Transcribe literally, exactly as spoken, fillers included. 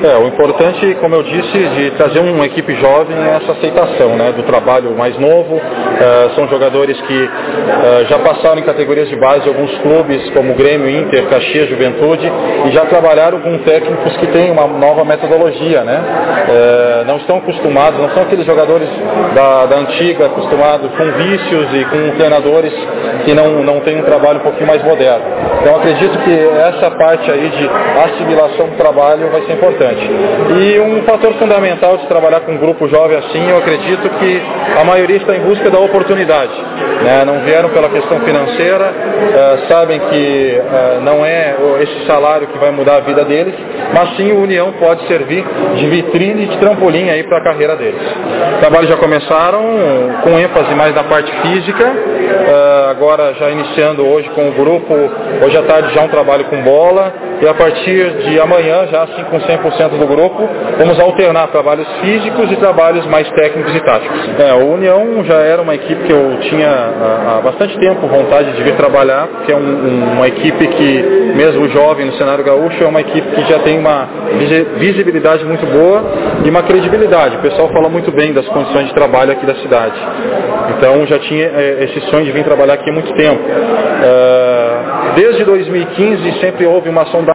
É, o importante, como eu disse, de trazer uma equipe jovem é essa aceitação, né, do trabalho mais novo. Uh, são jogadores que uh, já passaram em categorias de base de alguns clubes, como Grêmio, Inter, Caxias, Juventude, e já trabalharam com técnicos que têm uma nova metodologia, né? Uh, não estão acostumados, não são aqueles jogadores da, da antiga, acostumados com vícios e com treinadores que não, não têm um trabalho um pouquinho mais moderno. Então acredito que essa parte aí de assimilação do trabalho vai ser importante. E um fator fundamental de trabalhar com um grupo jovem assim, eu acredito que a maioria está em busca da oportunidade, né? Não vieram pela questão financeira, uh, sabem que uh, não é esse salário que vai mudar a vida deles, mas sim o União pode servir de vitrine e de trampolim aí para a carreira deles. Os trabalhos já começaram com ênfase mais na parte física, uh, agora já iniciando hoje com o grupo, hoje à tarde já um trabalho com bola, e a partir de amanhã, já assim com cem por cento do grupo, vamos alternar trabalhos físicos e trabalhos mais técnicos e táticos. É, o União já era uma equipe que eu tinha há, há bastante tempo vontade de vir trabalhar, porque é um, um, uma equipe que, mesmo jovem no cenário gaúcho, é uma equipe que já tem uma visibilidade muito boa e uma credibilidade. O pessoal fala muito bem das condições de trabalho aqui da cidade. Então já tinha é, esse sonho de vir trabalhar aqui há muito tempo. É, desde dois mil e quinze sempre houve uma ação da